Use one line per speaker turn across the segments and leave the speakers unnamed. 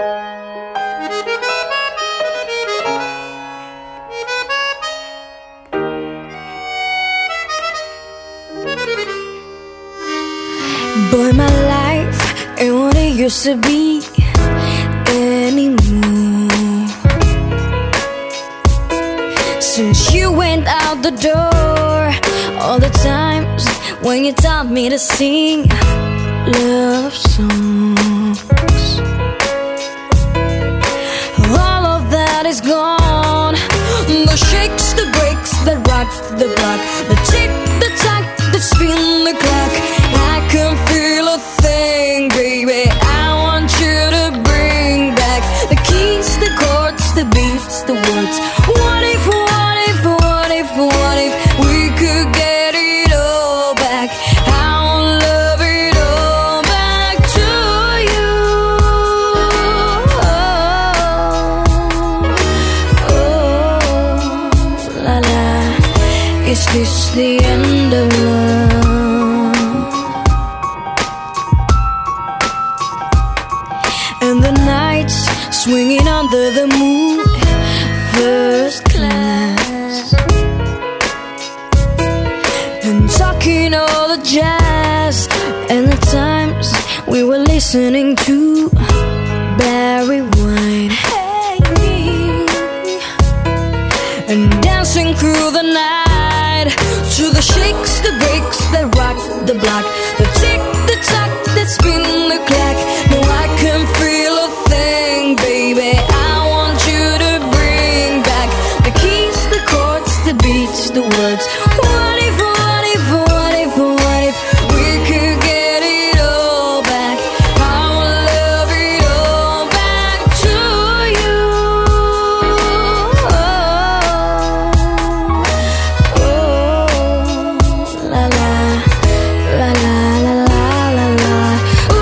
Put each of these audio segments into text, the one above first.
Boy, my life ain't what it used to be anymore. Since you went out the door, all the times when you taught me to sing love songs, all of that is gone. The shakes, the breaks, the rock, the block, the tick, the tock, the spin, the clock. I can feel a thing, baby. I want you to bring back the keys, the chords, the beats, the words. What if, what if, what if, what if we could get it all back? I wanna love it all back to you. Oh, oh, la la. Is this the end of love? And the nights swinging under the moon, first class, and talking all the jazz, and the times we were listening to Barry White, and dancing through the night to the shakes, the breaks, the rock, the block, the tick, the tock, that spin the clock. No, I can feel a thing, baby. I want you to bring back the keys, the chords, the beats, the words. What if, what if, what if, what if we could get it all back? I will love it all back to you. Oh, oh, la la, la la, la la, la la. Ooh,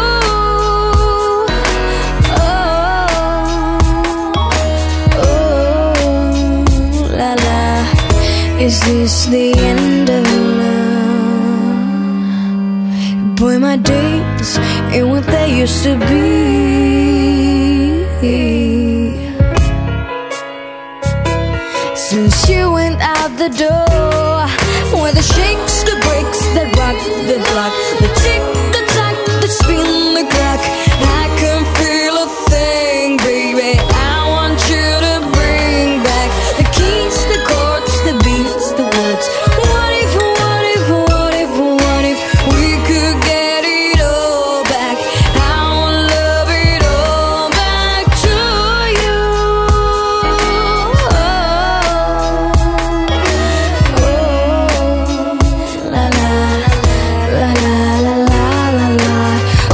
oh, oh, la la. Is this the end of love? Boy, my days ain't what they used to be. Since you went out the door, where the shakes, the breaks, the rock, the block, the tick, the tock, the spin, the clock. I can feel a thing, baby. I want you to bring back the keys, the chords, the beats, the words. What if, what if, what if, what if we could get it all back? I wanna love it all back to you. Oh, oh, la la, la la, la la, la la. Ooh,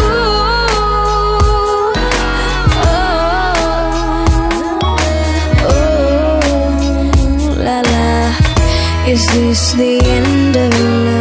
oh, oh, la la. Is this the end of love?